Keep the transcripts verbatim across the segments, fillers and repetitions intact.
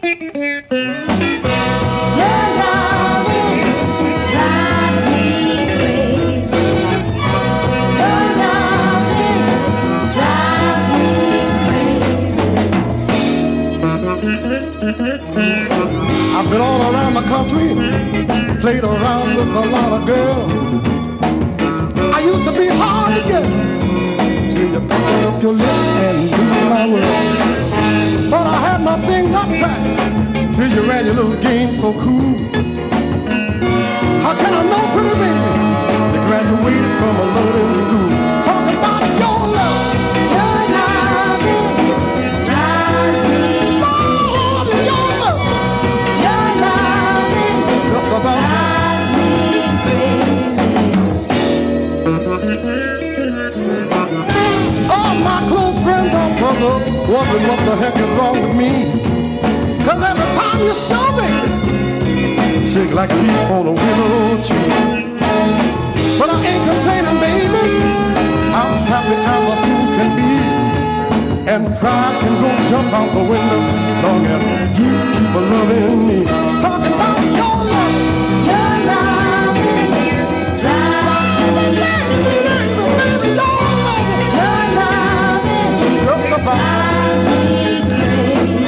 I've been all around the country, played around with a lot of girls. I used to be hard to get till you opened up your lips and knew my world. But I had my things uptight till you ran your little game so cool. How can I know, pretty baby, you graduated from a loving school? Talk about your love. Your loving drives me Lord, your love. Your loving Just about drives me crazy. all my close friends are puzzled, wondering what the heck is wrong with me. Cause every time you show me, shake like a leaf on a willow tree. But I ain't complaining, baby. I'm happy as a fool can be. And pride can go jump out the window long as you keep a loving me. Talking about your love. Your loving drives me crazy. Your loving Just about. drives me crazy.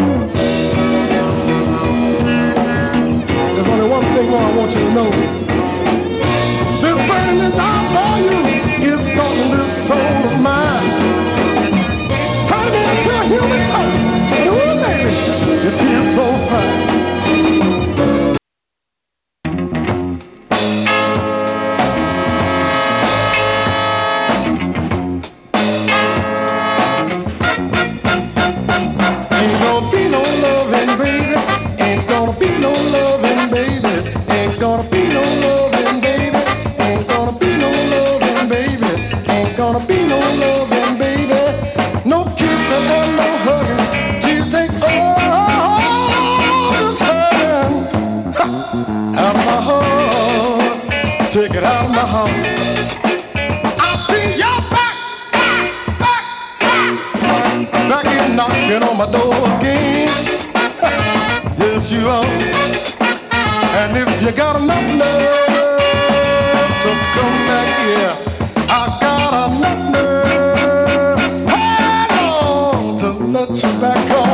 There's only one thing more I want you to know. This burning desire for you is causing this soul of mine. Turn me into a human touch. Ooh, baby, it feels so fine. Ain't gonna be no loving, baby. Ain't gonna be no loving, baby. Ain't gonna be no loving, baby. Ain't gonna be no loving, baby. Ain't gonna be no loving, baby. No kissing and no hugging till you take all this hurting ha, out of my heart. Take it out of my heart. I see your back, back, back, back. Back is knocking on my door again. Yes, you are. And if you got enough nerve to come back here, I got enough nerve, hey, Lord, to let you back on.